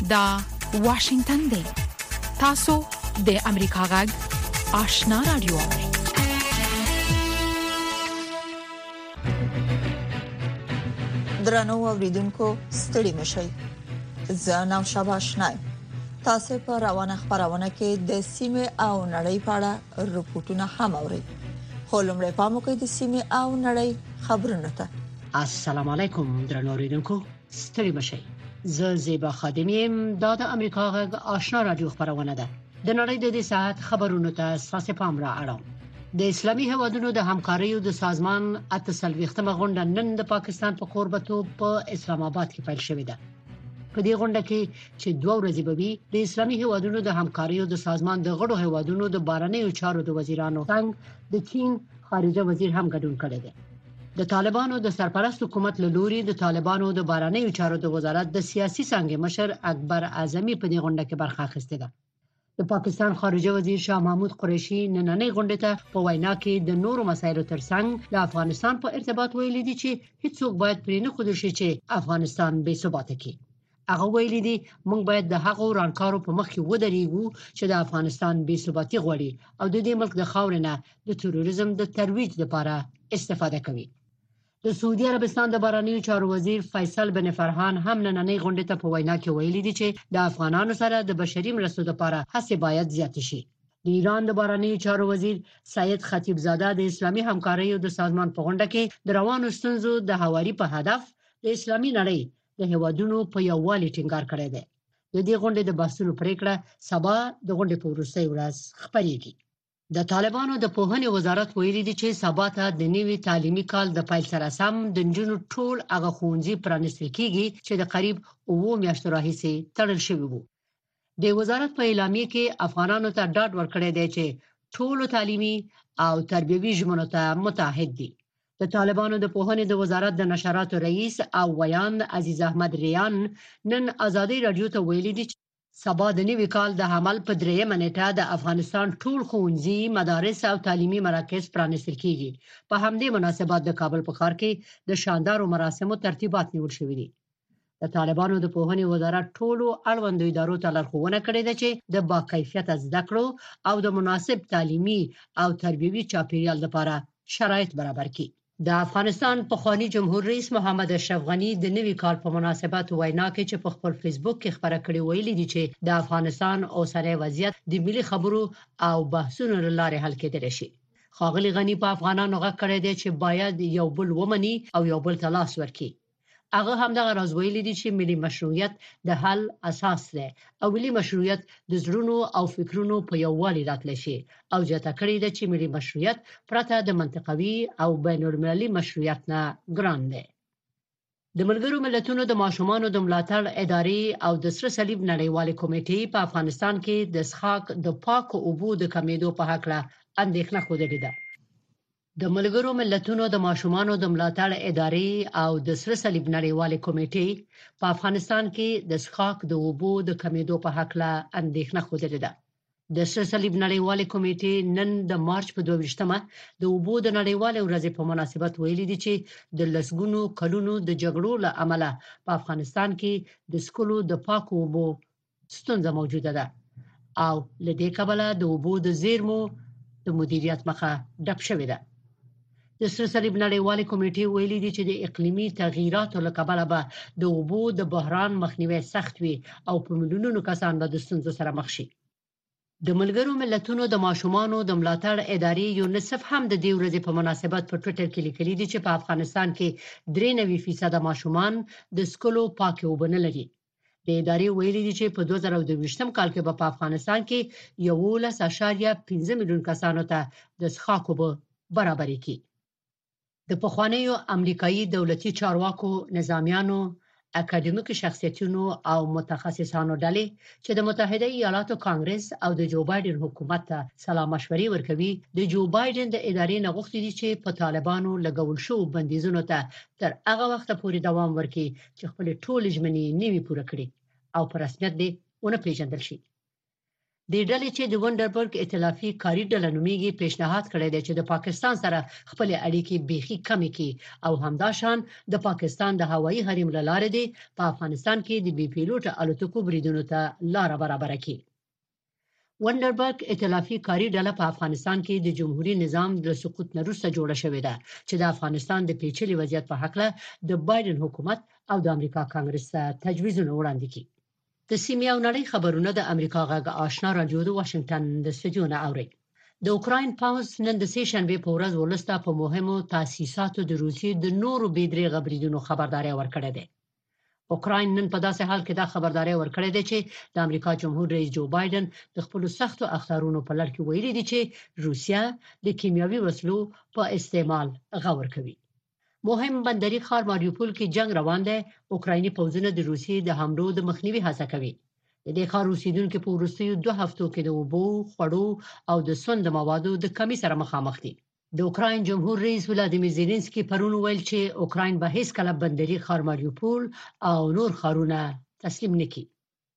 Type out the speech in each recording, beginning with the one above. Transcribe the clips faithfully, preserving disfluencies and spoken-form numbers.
دا واشنگتن دی. تاسو د امریکا غږ آشنا رادیو. درنو اوریدونکو ستړي مشئ. زه نو شابه آشناي. تاسو په روانه خبرونه کې د سیمه او نړۍ په اړه رپورټونه هم اورئ. خو لمړی پام وکړئ د سیمه او نړۍ خبرونه ته. السلام علیکم درنو اوریدونکو ستړي مشئ. زه زیبا خادمیم د امریکا غږ آشنا رادیو خبرونه ده. د نړۍ د دې ساعت خبرونو ته اساس پام را اړوم. د اسلامي هیوادونو د همکارۍ د سازمان اته سلويختمه غونډه نن د پاکستان په قربتوب په اسلام آباد کې پیل شوې ده. په دې غونډه کې چې دوه ورځې به وي، د اسلامي هیوادونو د همکارۍ د سازمان د غړو هیوادونو د بهرنیو چارو د وزیرانو څنګه د چین خارجه وزیر هم ګډون کړی دی. د طالبانو د سرپرست حکومت له لوري د طالبانو د بهرنیو چارو د وزارت د سیاسي څنګه مشر اکبر اعظمي په دې غونډه کې برخه اخیسته ده. د پاکستان خارجه وزیر شاه محمود قریشي نننۍ غونډه ته په وینا کې د نورو مسایلو ترڅنګ د افغانستان په ارتباط ویلي دي چې هیڅوک باید پرې نه خودل شي چې افغانستان بې ثباته کړي. هغه ویلي دي موږ باید د هغو رانکارو په مخ کې ودرېږو چې د افغانستان بې ثباتي غواړي او د دې ملک د خاورې نه د تروریزم د ترویج لپاره استفاده کوي. د سعودي عربستان د بهرنیو چارو وزیر فیصل بن فرحان هم نننۍ غونډه ته په وینا کې ویلي دي چې د افغانانو سره د بشري مرستو لپاره هڅې باید زیات شي. د ایران د بهرنیو چارو وزیر سید خطیب زاده د اسلامي همکارۍ د سازمان په غونډه کې د روانو ستونزو د هواري په هدف د اسلامي نړۍ د هیوادونو په یووالي ټینګار کړی دی. د دې غونډې د بحثونو پریکړه سبا د غونډې په وروستۍ ورځ خبرېږي. د طالبانو د پوهنې وزارت ویلي دی چې سبا ته د نوي تعلیمي کال د پیل سره سم د نجونو ټول هغه ښوونځي پرانیستل کیږي چې د قریب اوو میاشتو راهیسې تړل شوی وو. د وزارت په اعلامیه کې افغانانو ته ډاډ ورکړی دی چې ټول تعلیمي او تربیوي ژمنو ته متحد دي. د طالبانو د پوهنې د وزارت د نشراتو رئیس او ویاند عزیز احمد ریان نن ازادي رادیو ته ویلي دی چې سبا د نوي کال د عمل په دریمه نیټه د افغانستان ټول ښوونځي، مدارس او تعلیمي مراکز پرانیستل کیږي. په همدې مناسبت د کابل په ښار کې د شاندارو مراسمو ترتیبات نیول شوي دي. د طالبانو د پوهنې وزارت ټولو اړوندو ادارو ته لارښوونه کړې ده چې د باکیفیته زده کړو او د مناسب تعلیمي او تربیوي چاپیریال لپاره شرایط برابر کړي. د افغانستان پخوانی جمهور رئیس محمد اشرف غنی د نوي کال په مناسبت وینا کې چې په خپل فیسبوک کې خبره کړې ویلي دي چې د افغانستان اوسنی وضعیت د ملي خبرو او بحثونو لپاره حل کېدلی شي. ښاغلي غنی په افغانانو غږ کړی دی چې باید یو بل ومني او یو بل ته لاس ورکړي. هغه هم دغه راز ویلي دي چې ملي مشروعیت د حل اساس دی او ملي مشروعیت د زړونو او فکرونو په یووالي راتلی شي او جاته کړی دی چې ملي مشروعیت پرته د منطقوي او بین المللي مشروعیت نه ګران دی. د ملګرو ملتونو د ماشومانو د ملاتړ ادارې او د سره صلیب نړیوالې کمیټې په افغانستان کې د څښاک د پاکو اوبو د کمیدو په هکله اندېښنه خوده ده. د ملګرو ملتونو د ماشومانو د ملاتړ ادارې او د سره صلیب نړیوالې کمیټې په افغانستان کې د څښاک د اوبو د کمیدو په هکله اندېښنه خوده ده. د سره صلیب نړیوالې کمیټې نن د مارچ په دوه ویشتمه د اوبو د نړیوالې ورځې په مناسبت ویلي دي چې د لسګونو کلونو د جګړو له امله په افغانستان کې د څښلو د پاکو اوبو ستونزه موجوده ده او له دې کبله د اوبو د زیرمو د مدیریت مخه ډب شوې ده. د سره صلیب نړیوالې کمیټې ویلي دي چې د اقلیمي تغییراتو له کبله به د اوبو د بحران مخنیوی سخت وي او په میلیونونو کسان به د ستونزو سره مخ شي. د ملګرو ملتونو د ماشومانو د ملاتړ ادارې یونیسف هم د دې ورځې په مناسبت په ټوئیټر کې لیکلي دي چې په افغانستان کې درې نوي فیصد ماشومان د څښلو پاکې اوبه نه لري. د ادارې ویلي دي چې په دوه زره دوه ویشتم کال کې به په افغانستان کې یوولس اعشاریه پنځه میلیون کسانو ته د څښاک اوبه برابرې کړي. د پخوانیو امریکایي دولتي چارواکو، نظامیانو، اکاډمیک شخصیتونو او متخصصانو ډلې چې د متحده ایالاتو کانګرس او د جو بایدن حکومت ته سلا مشورې ورکوي، د جو بایدن د ادارې نه غوښتي دي چې په طالبانو لګول شو بندیزونو ته تر هغه وخت پورې دوام ورکړي چې خپل ټول ژمنې نوي پوره کړي او په رسمیت دې ونه پیژندل شي. د ډلې چې د وندربرګ ائتلافي کاري ډله نومیږي پیشنهاد کړی دی چې د پاکستان سره خپل اړیکې بيخي کمې کړي او همداشان د پاکستان د هوایي حریم لاره دی په افغانستان کې د بي پیلوټ الوتکو بریدونو ته لار برابر کړي. وندربرګ ائتلافي کاري ډله په افغانستان کې د جمهوریت نظام د سقوط نه وروسته جوړه شوې ده چې د افغانستان د پیچلي وضعیت په حق له د بایدن حکومت او د امریکا کانګرس ته تجویزونه وړاندې کړي. د سیمې او نړۍ خبرونه د امریکا غږ آشنا رادیو د واشنگټن د استودیو نه اوري. د اوکراین پاوز نن د سه شنبه په ورځ ولسته په مهمو تاسیساتو د روسیې د نورو بيدریغه بریدونو خبرداري ورکړه ده. اوکراین نن په داسې حال کې دا خبرداري ورکړه ده چې د امریکا جمهور رئیس جو بایدن د خپل سختو اخطارونو په لړ کې ویلي دي چې روسیا د کیمیاوي وسلو په استعمال غور کوي. مهم بندري ښار ماریوپول کې جنگ روان دی. اوکرایني پوځونه د روسیې د حملو د مخنیوي هڅه کوي. د دې ښار اوسیدونکو په وروستیو دوه هفتو کې د اوبو، خړو او د سون د موادو د کمی سره مخامخ دي. د اوکراین جمهور رئیس ولادیمیر زيلنسکي پرون ویل چې اوکراین به هیڅ کله بندري ښار ماریوپول او نور ښارونه تسلیم نکړي.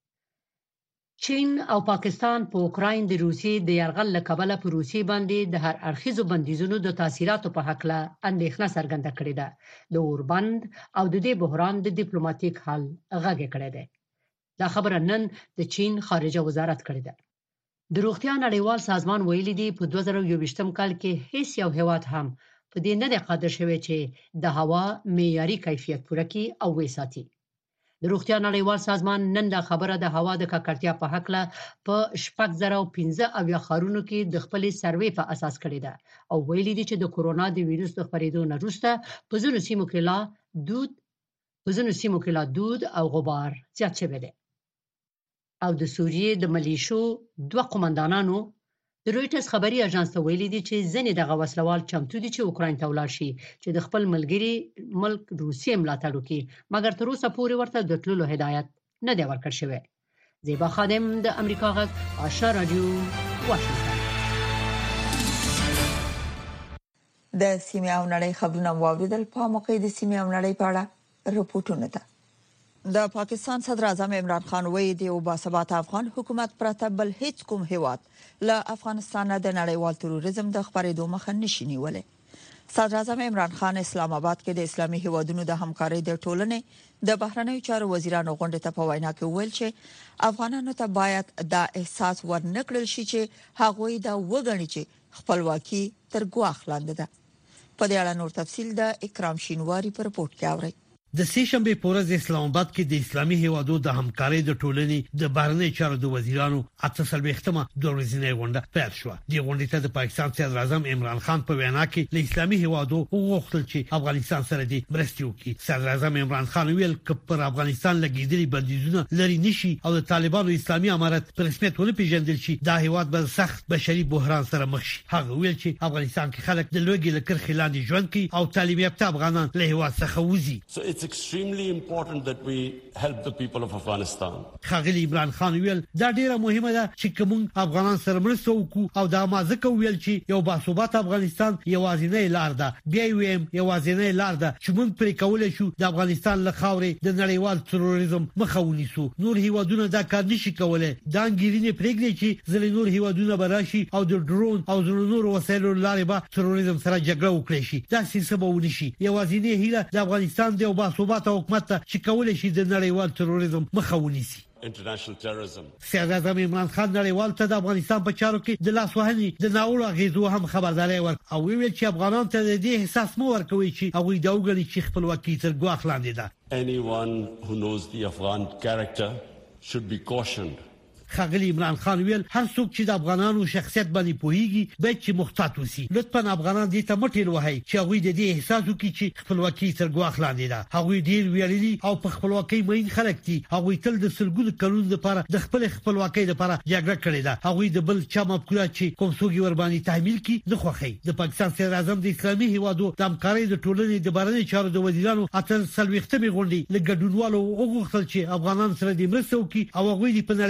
چین او پاکستان په اوکراین د روسیې د یرغل لکبله په روسیې باندې د هر اړخیزو بندیزونو د تاثیراتو په حق له اندېښنه څرګنده کړې ده. د اوربند او د دې بحران د ډیپلوماټیک حل غږ کړی دی. دا خبره نن د چین خارجه وزارت کړې ده. د روغتیا نړیوال سازمان ویلي دی په دوه زره یوویشتم کال کې هیڅ یو هیواد هم په دې نه دی قادر شوی چې د هوا معیاري کیفیت پوره کړي او وساتي. د روغتیا نړیوال سازمان نن دا خبره د هوا د ککړتیا په حق له په شپږ زره پنځه اویا ښارونو کې د خپل سروې په اساس کړی ده او ویلي دی چې د کورونا د ویروس د خپرېدو نه وروسته په ځینو سیمو کې لا دود په ځینو سیمو کې لا دود او غبار زیات شوی دی. او د سوریې د ملیشو دوه قومندانانو د رويټرز خبري اژانس ته ویلي دي چې ځنې دغه وسلوال چمتو دي چې اوکراین ته ولاړ شي چې د خپل ملګری ملک روسیې ملاتړ وکړي، مګر تر اوسه پورې ورته د تللو هدایت نه دی ورکړ شوی. زیبا خادم د امریکا غږ آشنا رادیو واشنگټن. د سیمې او نړۍ خبرونه واوریدل. په موقع د سیمې او نړۍ په اړه رپورټونه ده. د پاکستان صدر اعظم عمران خان وایي د یو باثبات افغان حکومت پرته بل هیڅ کوم هیواد له افغانستان د نړیوال تروریزم د خبرېدو مخه نشي نیولای. صدر اعظم عمران خان اسلام آباد کې د اسلامي هیوادونو د همکارۍ د ټولنې د بهرنیو چارو وزیرانو غونډې ته په وینا کې ویل چې افغانانو ته باید دا احساس ورنکړل شي چې هغوی دا وګڼي چې خپلواکي تر ګواښ لاندې ده. په دې اړه نور تفصیل د اکرام شینواری په رپورت کې اورئ. د سه شنبه په ورځ اسلام آباد کې د اسلامي هیوادو د همکارۍ د ټولنې د بهرنی چارو د وزیرانو اته سلويختمه د ورځې غونډه پیل شو. د غونډې ته د پاکستان صدر اعظم عمران خان په وینا کې د اسلامي هیوادو وغوښتل چې افغانستان سره د مرستې وکړي. صدر اعظم عمران خان ویل چې پر افغانستان لګیدلي بندیزونه لري نشي او د طالبانو اسلامي امارت په رسمیت ونه پیژندل شي دا هیواد به سخت بشري بحران سره مخ شي. هغه ویل چې افغانستان کې خلک د لوګي لکر خلاندې ژوند کوي او طالب یافته افغانان له هیواد څخه وځي. So it's extremely important that we help the people of Afghanistan. خاغلی عمران خان ویل دا ډیره مهمه ده چې کوم افغانان سره مرسته وکړو او دا ما ځکه ویل چې یو باثبات افغانستان یوازینی لار ده. بیا ویم یوازینی لار ده چې موږ پرې کولای شو د افغانستان له خاورې د نړیوال تروریزم مخه ونیسو. نور هیوادونه دا کار نشي کولای. دا انګیرینه پرېږدي چې ځلې نور هیوادونه براشي او د ډرون او د نور وسایلو لارې به تروریزم سره جګړه وکړي شي. دا سیسه به ونشي. یوازینی هیله د افغانستان د باثبات حکومت چې کولای شي د نړیوال تروریزم مخه ونیسي. International terrorism. صدر اعظم عمران خان نړیوال ته د افغانستان په چارو کې د لاس وهنې د ناوړه اغیزو هم خبرداري ورکړه او ویل چې افغانان ته د دې احساس مو ورکوي چې هغه د وګړي چې خپلواکي تر ګواښ لاندې ده. Anyone who knows the Afghan character should be cautioned. خاغلی عمران خان ویل هر څوک چې د افغانانو شخصیت باندې پوهیږي باید چې محتاط وسی. لطفا افغانان دې ته مټیل وهي چې هغه د دې احساس وکړي چې خپلواکي تر ګواښ لاندې ده. هغه ډیر ویلي او په خپلواکي مین خلک دي. هغه تل د سلګونو کلونو لپاره د خپل خپلواکي لپاره جګړه کړې ده. هغه د بل چا مفکوره چې کوم څوک ور باندې تحمیل کړي نه خوخي. د پاکستان صدر اعظم د اسلامي هیوادو د همکارۍ د ټولنې د بهرنی چارو د وزیرانو اتل سلويختمه غونډې له ګډونوالو وغوښتل چې افغانان سره د مرستو کې او هغه د په نړیواله کچه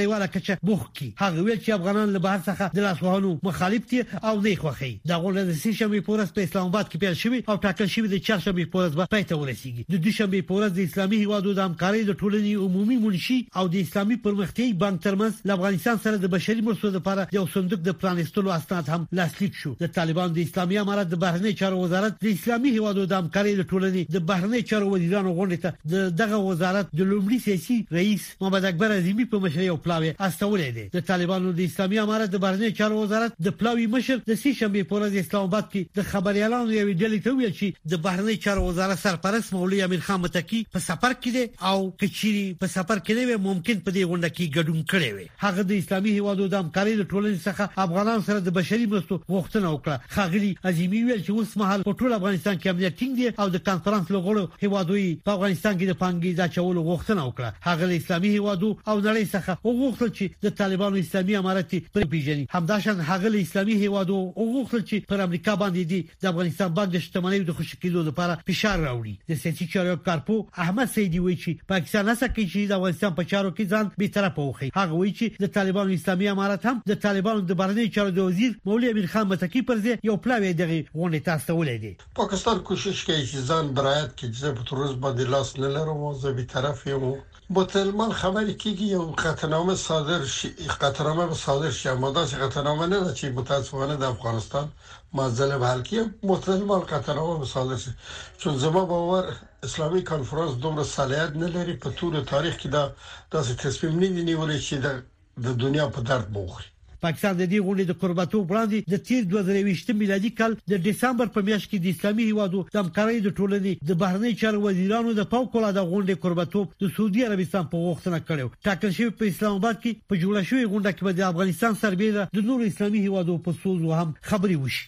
کچه بوخکی هغه ویل چې افغانان له بهر څخه د لاسوهنو مخالف دي او نه خوخي دا غونډه د سې شنبه پورس په اسلام آباد کې پیل شوې او ټاکل شوې د چهارشنبه پورس به پای ته ورسیږي د دوشنبه پورس د اسلامي هیوادو د همکارۍ د ټولنې عمومي منشي او د اسلامي پرمختیايي بانک ترمنځ د افغانستان سره د بشري مرستو لپاره یو صندوق د پرانستلو اسناد هم لاسلیک شو د طالبان د اسلامي امارت د بهرنی چارو وزارت د اسلامي هیوادو د همکارۍ د ټولنې د بهرنی چارو وزیرانو غونډه ته د دغه وزارت د لومړي سیاسي رئیس محمد اکبر اعظمي په مشرۍ او پلاوی استولې دي د طالبانو د اسلامي امارت د بهرنی چارو وزارت د پلاوی مشر د سې شنبه پورز اسلام آباد کې د خبريالانو یو ډلې ته ویل چې د بهرنی چارو وزارت سرپرست مولوی امیر خان متکی په سفر کې دي او کچيري په سفر کې نه ممکن په دې غونډه کې ګډون کړي وي هغه د اسلامي هیوادو د همکارۍ د ټولنې څخه افغانانو سره د بشري مرستو غوښتنه وکړه خاغلی اعظمي ویل چې اوس مهال په ټول افغانستان کې امنیت ټینګ دي او د کانفرنس لغړو هیوادوي په افغانستان کې د پانګې د چولو غوښتنه وکړه هغه د اسلامي هیوادو او نړۍ څخه وغوښتل چې د طالبانو اسلامي امارت پر پیژني همداشان هغه د اسلامي هیوادو وغوښتل چې پر امریکا باندې د افغانستان بانک د شتمنۍ د خوشی کېدو لپاره فشار راوړي د سیاسي چارو کارپو احمد سیدی وایي چې پاکستان هڅه کوي چې د افغانستان په چارو کې ځان به طرفه وخی هغه وایي چې د طالبانو اسلامي امارت هم د طالبانو د بهرنی چارو د وزیر مولوی امیر خان متکی پر ځای یو پلاوی دغه غونډه تاسو ولې دي پاکستان کوشش کوي چې ځان برایت کې چې په تروز باندې لاس نه لرم او زه به طرف یم متلمان خبرې کیږي یو قطعنامه صادر شي قطعنامه صادر شي ماده قطعنامه نه ده چې متاسفانه د افغانستان معضله حل کیه متلمان قطعنامه صادر شي چون زما باور اسلامي کانفرنس دومره صلاحیت نه لري په ټول تاریخ کې دا داسې تصمیم نه دی نیولې چې د دنیا په درد بوخري پاکستان د دې غونډې د قرباتو وړاندې د تیر دوه زره یوولس میلادي کال د دسمبر په میاشت کې د اسلامي هیوادو د همکارۍ د ټولنې د بهرنی چارو وزیرانو د فوق العاده غونډې قرباتو د سعودي عربستان په غوښتنه کړو ټاکل شوی په اسلام آباد کې په جوړه شوی غونډه کې د افغانستان سربېره د نور اسلامي هیوادو په سوزو هم خبري وشي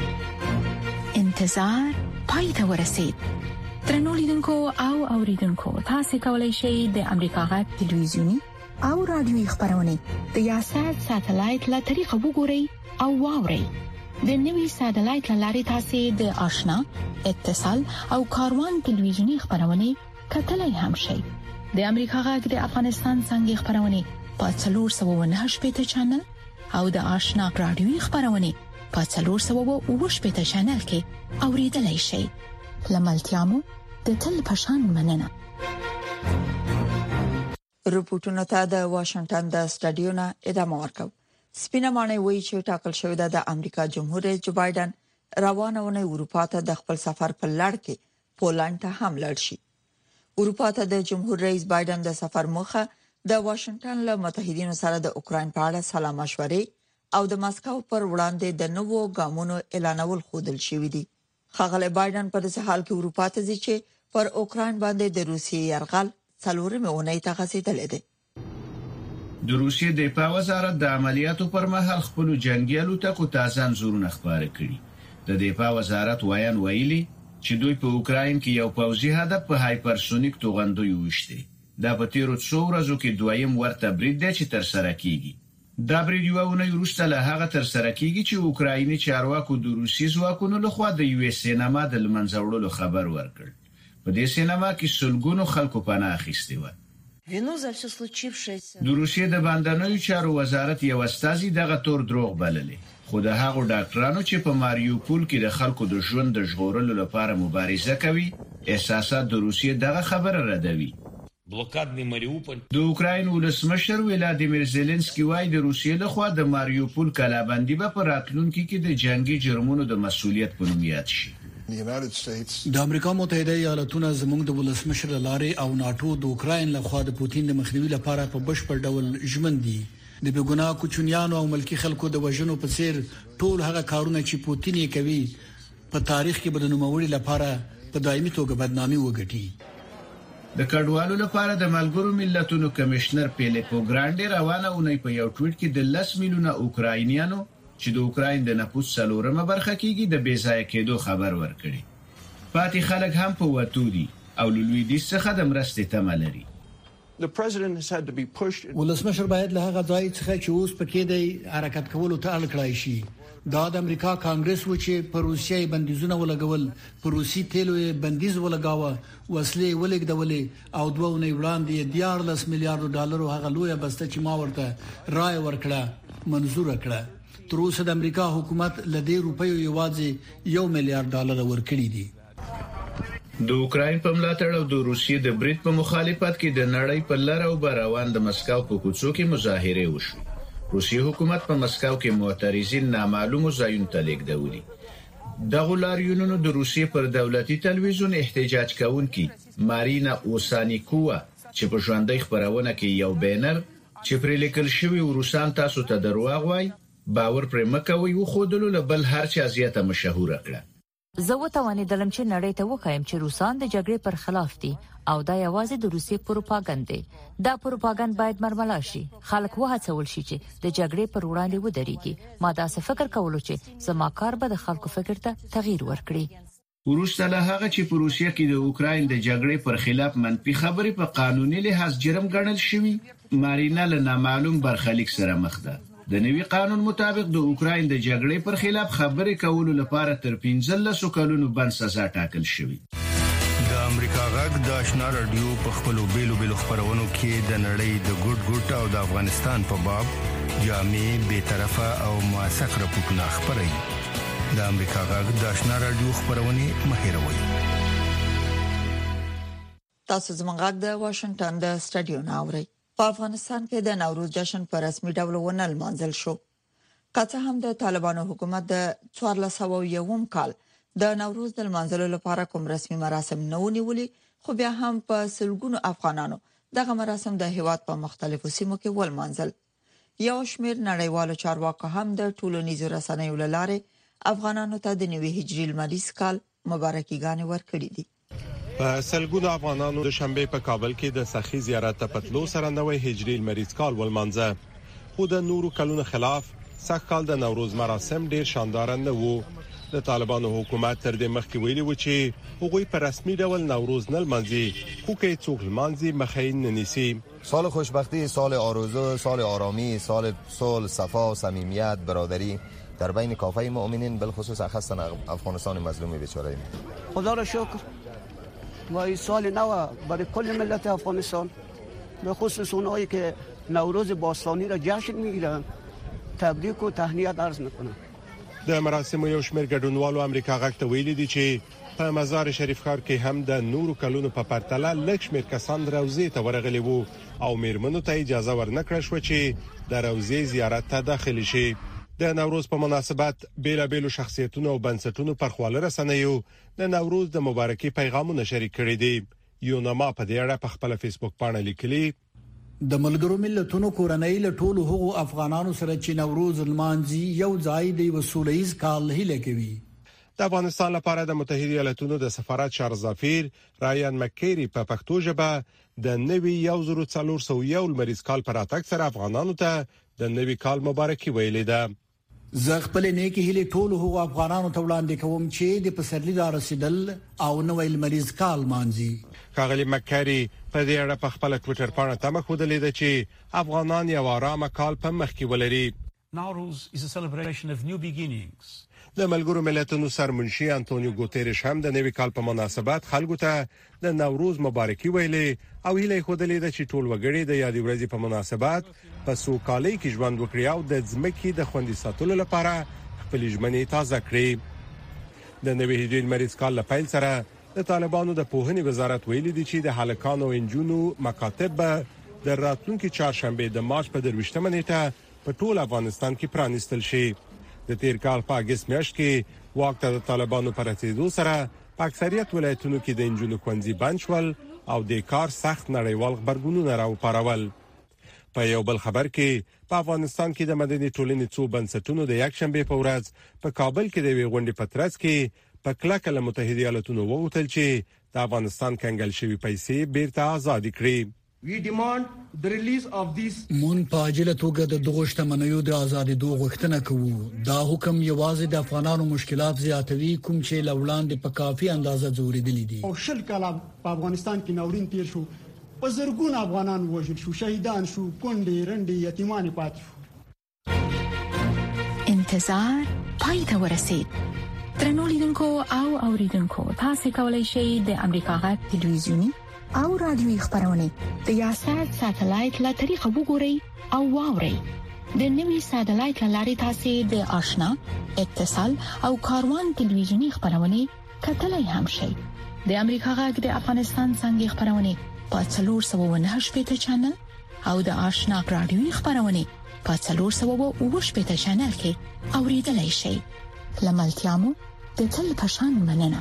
انتظار پای ته ورسید ترنو لیدونکو او اوریدونکو تاسو کولی شئ د امریکا غږ ټلویزیونی او رادیوي خبرونه د یاشات ساتلایت له طریقو وګورئ او واورئ د نوي ساتلایت لارې تاسو د آشنا اتصال او کاروان ټلویزیونی خبرونه کتلای هم شئ د امریکا غږ د افغانستان څنګه خبرونه په څلور سوه او نهه شپږ چینل او د آشنا رادیوي خبرونه په څلور سوه او اووه شپږ چینل کې اوریدلای شئ لملتيامو د تل پشان مننه رپورټونو ته د واشنگټن د سټډیو نه ادامه ورکو سپینه مانې وایي چې ټاکل شوی د امریکا جمهور رئیس جو بایدن روانونه اروپا ته د خپل سفر په لړ کې پولند ته هم لاړ شي اروپا ته د جمهور رئیس بایدن د سفر موخه د واشنگټن له متحدینو سره د اوکرين په اړه سلا مشورې او د ماسکو پر وړاندې د نوو ګامونو اعلانول خودل شوې دي خغل بایدن په دې حال کې اروپا ته ځي چې پر اوکرين باندې د روسیې يرغل څلورمه اونۍ ته غځېدلې ده د روسیې د دفاع وزارت د عملیاتو پر مهال خپل جنگي الوتکو تازه انځورونه خبره کړي د دفاع وزارت وایان ویلي چې دوی په اوکرين کې یو پوځي هدف په هایپرسونیک توغندوی وشته دا په تیرو څو ورځو کې دویم ورته برید دی چې تر سره کیږي دا برید یو اونۍ وروسته له هغه تر سره کیږي چې اوکرایني چارواکو د روسي ځواکونو لخوا د یو اس سینما د لمنځوړلو خبر ورکړ په دې سینما کې سلګونو خلکو پناه اخیستي و د روسیې د باندنوي چارو وزارت یو استازي دغه تور دروغ بللې خو د هغو ډاکټرانو چې په ماریوپول کې د خلکو د ژوند د ژغورلو لپاره مبارزه کوي احساسات د روسیې دغه خبره ردوي بلوکادنی ماریوپول د اوکراین ولسمشر ولادیمیر زيلنسکي وايي د روسیې لخوا د ماریوپول کلابندي به په راتلونکي کې د جنگي جرمونو د مسؤلیت په نوم یاد شي د امریکا متحده ایالاتونو زموږ د ولسمشر لارې او ناتو د اوکراین لخوا د پوتین د مخنیوي لپاره په بشپړ ډول ژمن دي د بګناه کوچنیانو او ملکی خلکو د وژنو په څیر ټول هغه کارونه چې پوتین یې کوي په تاریخ کې بدنوموړي لپاره په دایمي توګه بدنامي وګټي د کډوالو لپاره د ملګرو ملتونو کمشنر پیلیپو ګرانډي روانه اونۍ په یو ټویټ کې د لس میلیونه اوکراینیانو چې د اوکراین د نفوس څلورمه برخه کېږي د بې ځای کېدو خبر ورکړي پاتې خلک هم په وټو دي او لویدیځ څخه د مرستې تمه لري ولسمشر باید له هغه ځای څخه چې اوس پکې د حرکت کولو ته اړ کړای شي دا د امریکا کانګرس و چې په روسیې بندیزونه ولګول، په روسي تیلو بندیز ولګاوه، وسلې ولګدولې او دوه نه وړاندې دیارلس میلیارډ ډالر هغه لویه بسته چې ما ورته رائے ورکړه منزور کړه. تر اوسه د امریکا حکومت لدې روپیو یوازې یو میلیارډ ډالر ورکړي دي. د اوکراین په ملاتړ او د روسیې د برید په مخالفت کې د نړۍ په لار او بروان د مسکو په کوڅو کې مظاهره وشو. روسي حکومت په مسکو کې معترضین نامعلومو ځایونو ته لیږدولي. دغه لاریونونو د روسیې پر دولتي تلویزیون احتجاج کوونکي مارینا اوسانیکووا چې په ژوندۍ خبرونه کې یو بینر چې پر لیکل شوی روسان تاسو ته دروغ وای باور پرې مکوي او خودلو له بل هر چا زیاته مشهور کړه. زه وتوانیدلم چې نړۍ ته وښیم چې روسان د جګړې پر خلاف دي او دا یوازې د روسي پروپاګاندا دی. دا پروپاګاندا باید مرملا شي. خلک وهڅول شي چې د جګړې پر وړاندې ودرېږي. ما دا څه فکر کولو چې زما کار به د خلکو فکر ته تغییر ورکړي. وروسته له هغه چې په روسیه کې د اوکراین د جګړې پر خلاف منفي خبرې په قانوني لحاظ جرم ګڼل شوی، مارینا له نامعلوم برخلیک سره مخ ده. د نوي قانون مطابق د اوکراین د جګړې پر خلاف خبرې کولو لپاره تر پنځلس کلونو بند سزا ټاکل شوی. د امریکا غږ د آشنا رادیو په خپلو بیلو بیلو خبرونو کې د نړۍ د ګډ ګډ او د افغانستان په باب جامع بے طرفه او موثق راپورټونه خبري. د امریکا غږ د آشنا رادیو خبرونه مهیروي. تاسو زموږ غږ د واشنگټن د سټډیو ناوړي. په افغانستان کې د نوروز جشن په رسمي ډول ونه لمانځل شو. که څه هم د طالبانو حکومت د څوارلس سوه یوم کال د نوروز د لمانځلو لپاره کوم رسمي مراسم نه ونیولي، خو بیا هم په سلګونو افغانانو دغه مراسم د هیواد په مختلفو سیمو کې ولمانځل. یو شمېر نړیوالو چارواکو هم د ټولنیزو رسنیو له لارې افغانانو ته د نوي هجري لمریز کال مبارکیګانې ورکړي دي. په سلګونو افغانانو د شنبه په کابل کې د سخی زیارت ته پتلو سره نوې هجري لمریز کال ولمانځه. خو د نورو کلونو خلاف سخت کال د نوروز مراسم ډیر شاندار نه وو. د طالبانو حکومت تر دې مخکې ویلي و چې هغوی په رسمي ډول نوروز نه لمانځي، خو کې څوک لمانځي مخې نه نیسي. سال خوشبختی، سال آرزو، سال آرامی، سال صلح، صفا، صمیمیت، برادری در بین کافه مؤمنین بالخصوص اخصا افغانستان مظلوم بیچاره. خدا را شکر و این سال نو برای کل ملت افغانستان به خصوص اونایی که نوروز باستانی را جشن میگیرن تبریک و تهنیت عرض میکنم. د مراسم یو شمېر ګډونوالو امریکا غږ ته ویلي دي چې په مزار شریف ښار کې هم د نورو کلونو په پرتله لږ شمېر کسان روزي ته ورغلي وو او میرمنو ته اجازه ورنکړه شو چې د روزي زیارت ته داخل شي. د نوروز په مناسبت بیلا بیلو شخصیتونو او بنسټونو پر خواله رسنیو د نوروز د مبارکي پیغامونه شریک کړي دي. یو نما په دې اړه په خپل فیسبوک باندې لیکلي: د ملګرو ملتونو کورنۍ له ټولو هغو افغانانو سره چې نوروز لمانځي یو ځای دی وسولېز کال هله کوي. د افغانستان لپاره د متحده ایالاتونو د سفارت شارزافیر رایان مکيري په پښتو ژبه د نوي یو زرو څلور سوه یو لمریز کال پر اتاک سره افغانانو ته د نوي کال مبارکي ویلې ده. زه خپل نیکی هیله ټولو هغو افغانانو ته وړاندې کوم چې د پسرلي را رسیدل او نوې لمریز کال مانځي. ښاغلي مکيري په دې اړه په خپل ټوئیټر باندې تمه خوده لیده چې افغانان یو آرام کال په مخ کې ولري. Nowruz is a celebration of new beginnings. د ملګرو ملتونو سرمنشي انټونیو ګوتيريش هم د نوي کال په مناسبت خلکو ته د نوروز مبارکي ویلې او هیله خوده لیده چې ټول وګړي د یادې ورځې په مناسبت په سوکالۍ کې ژوند وکړي او د ځمکې د خوندي ساتلو لپاره خپل ژمنې تازه کړي. د نوي هجري لمریز کال له پیل سره د طالبانو د پوهنې وزارت ویلي دی چې د هلکانو او انجونو مکاتب د راتلونکي چهارشنبه د مارچ په درویشتمه نیټه په ټول افغانستان کې پرانیستل شي. د تیر کال په اگست میاشت کې واک ته د طالبانو پر رسیدو سره په اکثریت ولایتونو کې د انجونو ښوونځي بند شول او د کار سخت نړیوال خبرګونونه راوپارول. په یو بل خبر کې په افغانستان کې د مدني ټولنې څو بنسټونو د یک شنبه په ورځ په کابل کې د غونډې په ترڅ کې په کلکه له متحده ایالاتونو وغوښتل چې د افغانستان کنګل شوی پیسې بیرته آزاد کړي. We demand the release of these مون په عاجله توګه د دغه شتمنیو د ازادي دوه غوښتنه کوو. دا حکم یوازې د افغانانو مشکلات زیاتوي کوم چې لوړاندې په کافي اندازه زوریدلې دي. او شل کاله په افغانستان کې ناورین تیر شو، په زرګونو افغانان وژل شو، شهیدان شو، کونډې رنډې یتیمان پاتې شو. انتظار پای ته ورسید. ترنو لیدونکو او اوریدونکو تاسو کولی شئ د امریکا غږ ټلویزیونی او رادیوي خبرونه د یاشر ساتلایت له طریقو وګورئ او واورئ. د نوي ساتلایت لارې تاسو د آشنا اتصال او کاروان ټلویزیونی خبرونه کتلای هم شئ. د امریکا غږ د افغانستان څنګه خبرونه په څلور سوه و نهه شپږ چینل او د آشنا رادیوي خبرونه په څلور سوه و اووه شپږ چینل کې اوریدلای شئ. لملتيامو د تل پشان مننه.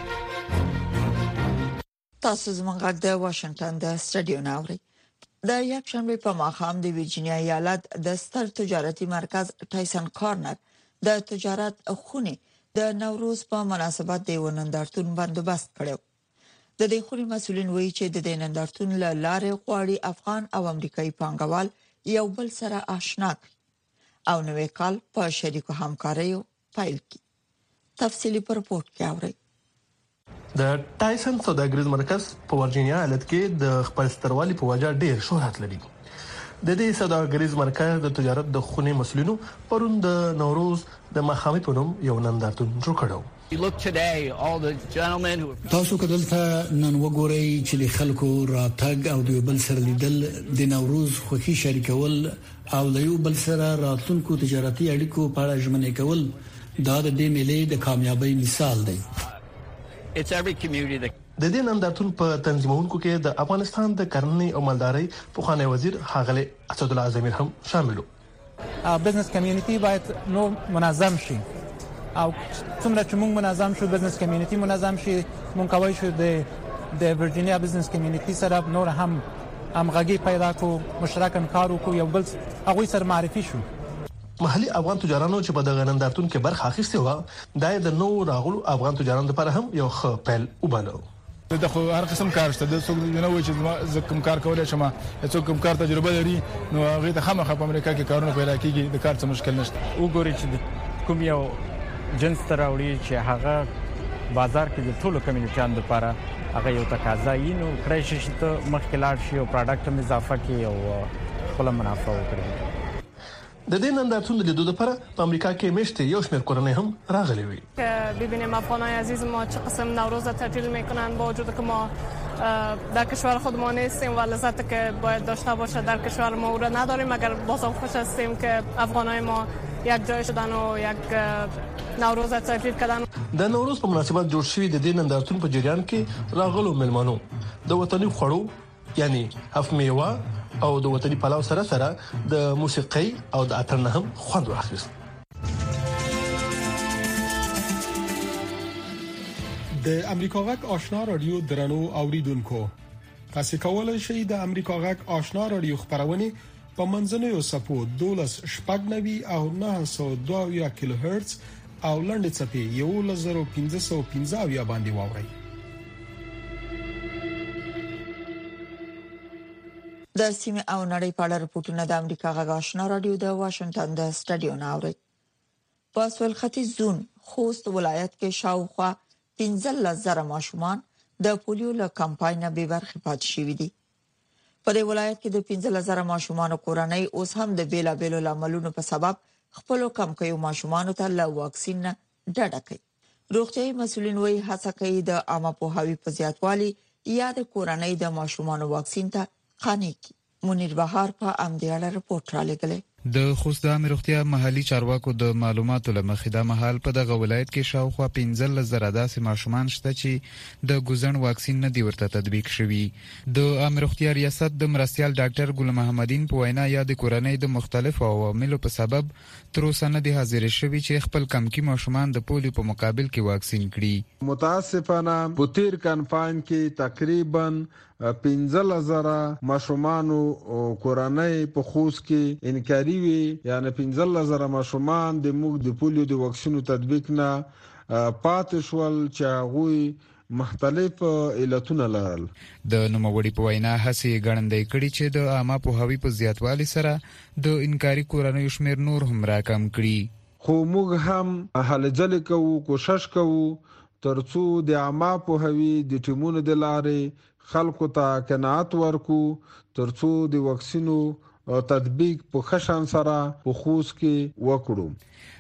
تاسو زموږ غږ د واشنگټن د سټډیو ناوړي. د یک شنبه په ماښام د ویرجینیا ایالت د ستر تجارتي مرکز ټایسن کارنر د تجارت خونې د نوروز په مناسبت د ونندارتون بندوبست کړو. د دې خونې مسولین وایي چې د دې نندارتون له لارې غواړي افغان او امریکایي پانګوال یو بل سره آشنا کړي او نوې کال په شریکو همکاریو پیل کړي. تفصیلی پر رپورت کې اورئ. د ټایسن سوداګریز مرکز په ورجینیا ایالت کې د خپل ستروالي په وجه ډیر شهرت لري. د دې سوداګریز مرکز د تجارت د خونې مسولینو پرون د نوروز د مخامخ په نوم یو نندارتون جوړ کړو. تاسو کدلته نن وګورئ چې د خلکو راتګ او د بل سره لیدل د نوروز خوښي شریکول او د یو بل سره راتلونکو تجارتي اړیکو په اړه ژمنه کول دا د دې ملي د کامیابی مثال دی. د دې نندارتون په تنظیمونکو کې د افغانستان د کرنې او مالدارۍ پخوانی وزیر ښاغلی اسد الله زمیر هم شامل و. بزنس کمیونټي باید نو منظم شي او څومره چې موږ منظم شو بزنس کمیونټي منظم شي موږ کولی شو د د ورجینیا بزنس کمیونټي سره نور هم همغږي پیدا کو مشترکاً کار وکړو یو بل هغوی سره معرفي شو. محلي افغان تجارانو چې په دغه نندارتون کې برخه اخیستې و دا د نو راغلو افغان تجارانو لپاره هم یو ښه پیل وباله. د خو هر قسم کار شته د څوک نه وای چې زه کوم کار کولای شم څوک کوم کار تجربه لري نو هغه ته خامخا په امریکا کې کارونه پیدا کیږي د کار څه مشکل نشته. وګورئ چې کوم یو جنس تراوړي چې هغه بازار کې د ټولو کمیونټیانو لپاره هغه یو تقاضا یې نو کړی شي چې مخکې لاړ شي او پروډکټ هم اضافه کړي او خپل منافع وکړي. د دې نندارتون د لیدو لپاره په امریکا کې مشته یو شمېر کورنۍ هم راغلي وي. که ببینیم افغانای عزیز ما چه قسم نوروز را تعطیل میکنن با وجود که ما در کشور خود ما نیستیم و لذت که باید داشته باشه در کشور ما او را نداریم مگر بازم خوش هستیم که افغانای ما یک جای شدن و یک نوروز را تعطیل کردن. د نوروز په مناسبت جوړ شوی د دې نندارتون په جریان کې راغلو ملمنو د وطني خوړو یعنی هف میوه او د وطني پلاو سره سره د موسیقي او د اتر نه هم خوند واخیست. د امریکا غږ آشنا رادیو درنو اوریدونکو تاسو کولای شئ د امریکا غږ آشنا رادیو خبرونه په منځنوي سپو دولس شپږ نوي او نه سوه دوه کیلو هرتز او لنډ چپی یو لزر پنځه سوه پنځه یا باندې واورئ. د سیمه او نړۍ په اړه راپورټونه د امریکا غږ آشنا رادیو د واشنگټن د سټډیو ناوړي. په سویل ختیځ زون خوست ولایت کې شاوخوا پنځه زره ماشومان د پولیو له کمپاین به برخه پات شوي دي. په دې ولایت کې د پنځه زره ماشومان کورنۍ اوس هم د بیلا بیلو لاملونو په سبب خپل کم کوي ماشومان ته له واکسین ډډه کوي. روغتيایي مسولین وایي هڅه کوي د عامه پوهاوي په زیاتوالي یا د کورنۍ د ماشومان واکسین ته قانع کی. منیر بهار په امدیاله رپورت را لګلې. د خوست د امروختیا محلي چارواکو د معلوماتو لمخې د محل په دغه ولایت کې شاوخوا پنځه زره داسې ماشومان شته چې د ګوزن واکسین نه دی ورته تطبیق شوی. د امروختیا ریاست د مرستيال ډاکټر ګل محمدین په وینا یا د کورنۍ د مختلفو عواملو په سبب تر اوسه نه دی حاضر شوی چې خپل کمکی ماشومان د پولیو په مقابل کې واکسین کړي. متاسفانه په تیر کمپاین کې تقریبا پنځه زره ماشومانو کورنۍ په خوست کې انکاري وی یعنی پنځه زره ماشومان د موږ د پولیو د واکسینو تطبیق نه پاتې شول چې هغوی مختلف علتونه لرل. د نوموړي په وینا هڅې ګړندې کړي چې د عامه پوهاوي په زیاتوالي سره د انکاري کورنۍ شمیر نور هم راکم کړي. خو موږ هم هلې ځلې کوو کوشش کوو ترڅو د عامه پوهاوي د ټیمونو د لارې خلکو ته قناعت ورکو ترڅو د واکسینو تطبیق په خشن سره په خوست کې وکړو.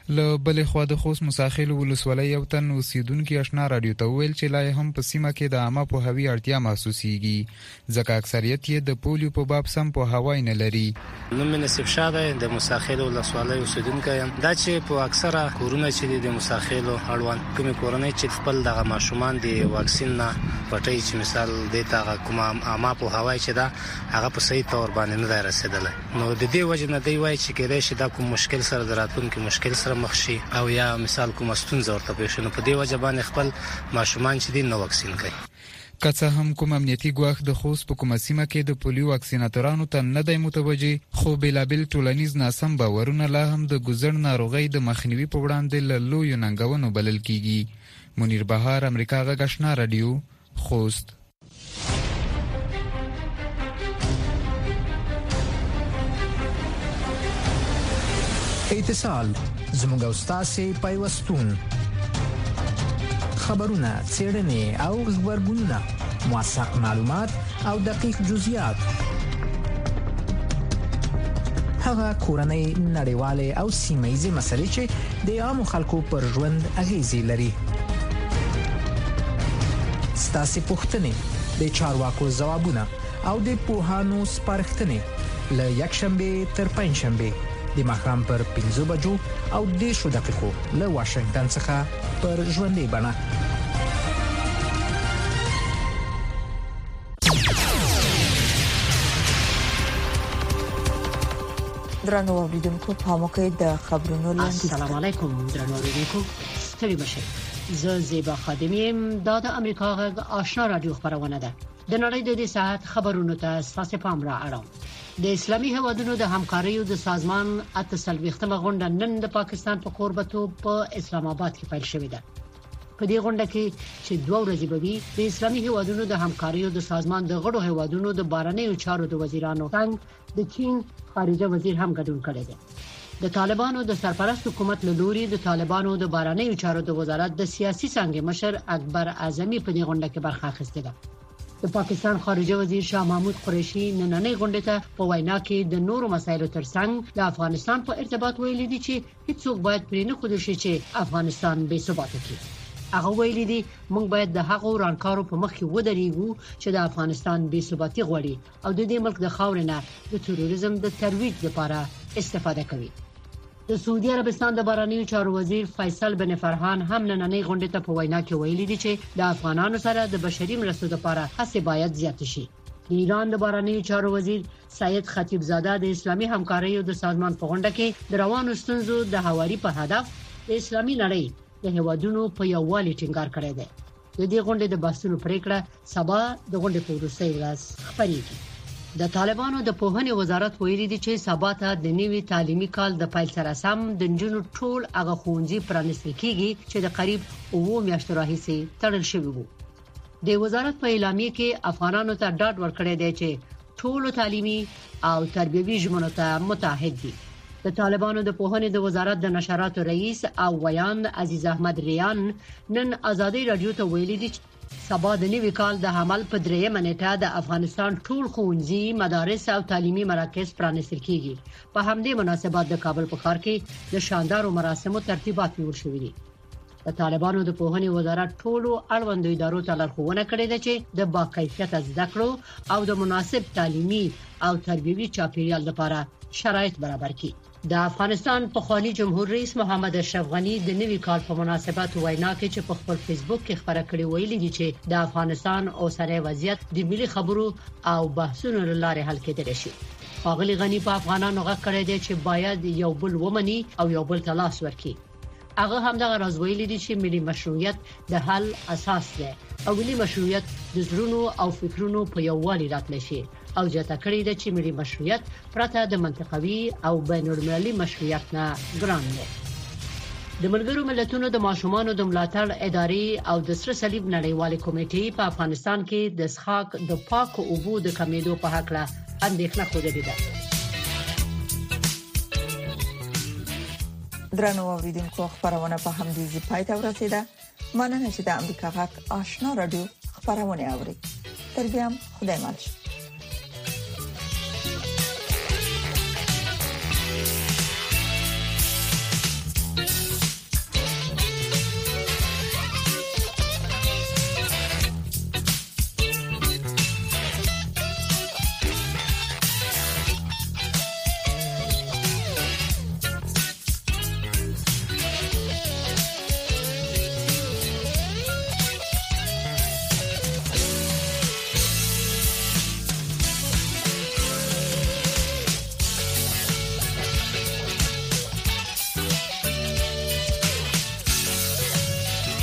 له بل خوا د خوست مساخیل ولسوالۍ یو تن اوسیدونکو آشنا رادیو ته ویل چې لا هم په سیمه کې د عامه پوهاوي اړتیا محسوسيږي ځکه اکثریت یې د پولیو په باب سم پوهاوی نه لري. نو منسب شاده د مساخیل ولسوالۍ اوسیدونکو یم دا چې په اکثره کورونه چې د مساخیل اړوند کومې کورنۍ چې خپل دغه ماشومان د واکسین نه پټي چې مثال د تاغه کوم عامه پوهاوی چې دا هغه په صحیح تور باندې نه رسیدل. نو د دې وجه نه دی وای چې کېدای شي دا کوم مشکل سره دراتونکو مشکل سره مخ شي او یا مثال کوم ستونزه ورته پیښ شي نو په دې وجه باندې خپل ماشومان چې دین نو واکسین کوي. که څه هم کوم امنیتي ګواښ د خوست په کومه سیمه کې د پولیو واکسیناتورانو ته نه دی متوجه خو بېلابېل ټولنیز ناسم باورونه لا هم د ګوزړ ناروغۍ د مخنیوي په وړاندې له لویو ننګونو بلل کیږي. منیر بهار، امریکا غږ آشنا رادیو، خوست. اتصال زموږ او ستاسو پیوستون خبرونه څېړنې او خبرګونونه موثق معلومات او دقیق جزئیات هغه کورنۍ نړیواله او سیمه‌ییزه مسلې چې د عامو خلکو پر ژوند اغیزې لري. ستاسو پوښتنې د چارواکو ځوابونه او د پوهانو سپارښتنې له یکشنبه تر پنځشنبه د ماښام پر پنځه بجو او دېرشو دقیقو له واشنگټن څخه پر ژوندۍ بڼه. درنو اوریدونکو په موقع د خبرونو لاندې السلام علیکم درنو اوریدونکو ستړي مشه. زه زیبا خادمی ام د امریکا غږ آشنا رادیو خبرونه ده. د نړۍ د دې ساعت خبرونو ته ستاسو پام را اړوم. د اسلامي هیوادونو د همکاریو د سازمان اته سلويختمه غونډه نن د پاکستان په قربتوب په اسلام آباد کې پیل شوې ده. په دې غونډه کې چې دوه ورځې به وي د اسلامي هیوادونو د همکاریو د سازمان د غړو هیوادونو د بهرنیو چارو د وزیرانو څنګه د چین خارجه وزیر هم ګډون کړی دی. د طالبانو د سرپرست حکومت له لوري د طالبانو د بهرنیو چارو د وزارت د سیاسي څنګه مشر اکبر اعظمي په دې غونډه کې برخه اخیسته ده. د پاکستان خارجه وزیر شاه محمود قریشي نننۍ غونډه ته په وینا کې د نورو مسایلو ترڅنګ د افغانستان په ارتباط ویلي دي چې هیڅوک باید پرې نه خود شي چې افغانستان بې ثباته کړي. هغه ویلي دي موږ باید د هغو رانکارو په مخ کې ودرېږو چې د افغانستان بې ثباتي غواړي او د دې ملک د خاورې نه د تروریزم د ترویج لپاره استفاده کوي. د سعودي عربستان د بهرنیو چارو وزیر فیصل بن فرحان هم نننۍ غونډه ته په وینا کې ویلي دي چې د افغانانو سره د بشري مرستو لپاره هڅې باید زیات شي. د ایران د بهرنیو چارو وزیر سید خطیب زاده د اسلامي همکاریو د سازمان په غونډه کې د روانو ستونزو د هواري په هدف د اسلامي نړۍ د هیوادونو په یووالي ټینګار کړی دی. د دې غونډې د بحثونو پریکړه سبا د غونډې په وروستۍ ورځ خبرېږي. د طالبانو د پوهنې وزارت ویلي دی چې سبا ته د نوي تعلیمي کال د پیل سره سم د نجونو ټول هغه ښوونځي پرانیستل کیږي چې د قریب اوه میاشتو راهیسې تړل شوی وو. د وزارت په اعلامیه کې افغانانو ته ډاډ ورکړی دی چې ټول تعلیمي او تربیوي ژمنو ته متحد دي. د طالبانو د پوهنې د وزارت د نشراتو رئیس او ویاند عزیز احمد ریان نن ازادي رادیو ته ویلي دی سبا د نوي کال د حمل په دریمه نیټه د افغانستان ټول ښوونځي، مدارس او تعلیمي مراکز پرانیستل کیږي. په همدې مناسبت د کابل په ښار کې د شاندارو مراسمو ترتیبات نیول شوي دي. د طالبانو د پوهنې وزارت ټولو اړوندو ادارو ته لارښوونه کړې ده چې د باکیفیته زده کړو او د مناسب تعلیمي او تربیوي چاپیریال لپاره شرایط برابر کړي. د افغانستان پخوانی جمهور رئیس محمد اشرف غنی د نوي کال په مناسبت وینا کې چې په خپل فیسبوک کې خبره کړې ویلي دي چې د افغانستان اوسنی وضعیت د ملي خبرو او بحثونو لپاره حل کېدلی شي. ښاغلي غنی په افغانانو غږ کړی دی چې باید یو بل ومني او یو بل ته لاس ورکړي. هغه همدغه راز ویلي دي چې ملي مشروعیت د حل اساس دی او ملي مشروعیت د زړونو او فکرونو په یووالي راتلی شي او جاته کړی دی چې ملي مشروعیت پرته د منطقوي او بین المللي مشروعیت نه ګران دی. د ملګرو ملتونو د ماشومانو د ملاتړ ادارې او د سره صلیب نړیوالې کمیټې په افغانستان کې د څښاک د پاکو اوبو د کمیدو په حق له اندېښنه خوده ده. درنو اوریدونکو خبرونه په همدې ځای پای ته ورسیده. مننه چې د امریکا غږ آشنا رادیو خبرونه اوري. تر بیا خدای مل.